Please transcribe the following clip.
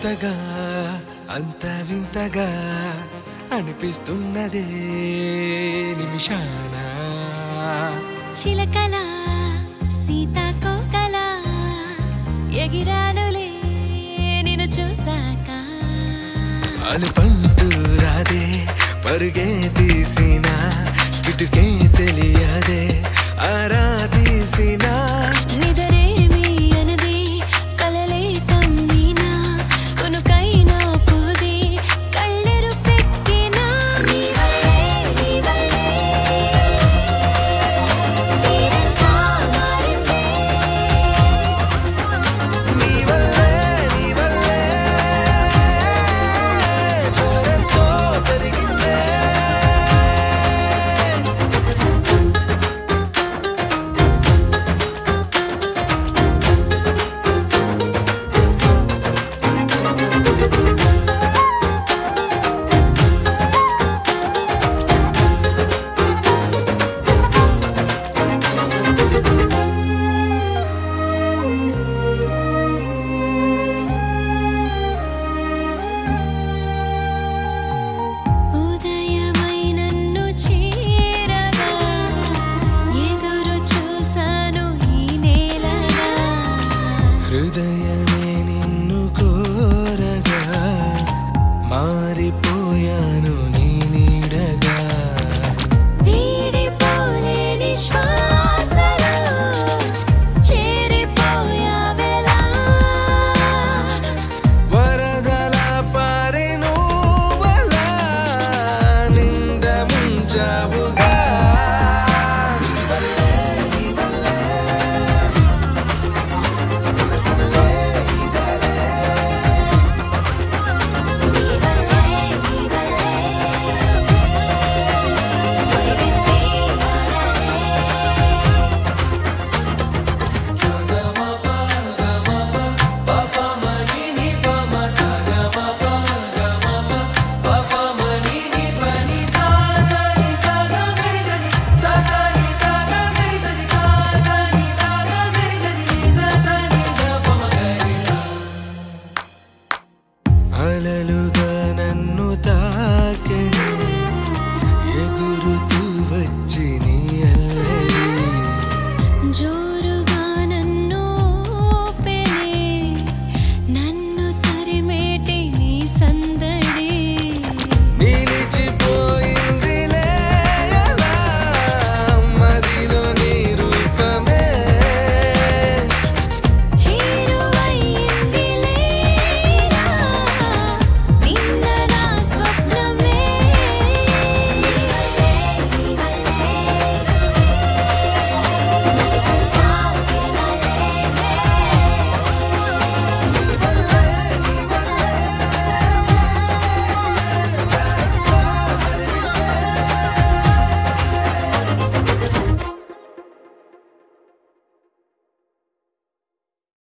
కొత్తగా అంత వింతగా అనిపిస్తున్నదే నిమిషాన చిలకల సీతాకోకల ఎగిరానులే నిన్ను చూసాక అనుపంటూ రాదే పరుగే తీసిన కిటుకే తెలియదే ఆరా తీసిన నిదరేమి అనది కలలే కమ్మినా కొనుకైనా పోది కళ్ళెరు పెక్కినా నీ వల్లే తీరంతా మారిందే నీ వల్లే జోరెంతో పెరిగిందే ఉదయమై నన్ను చేరగా ఎదురు చూసాను ఈ నేలగా హృదయమే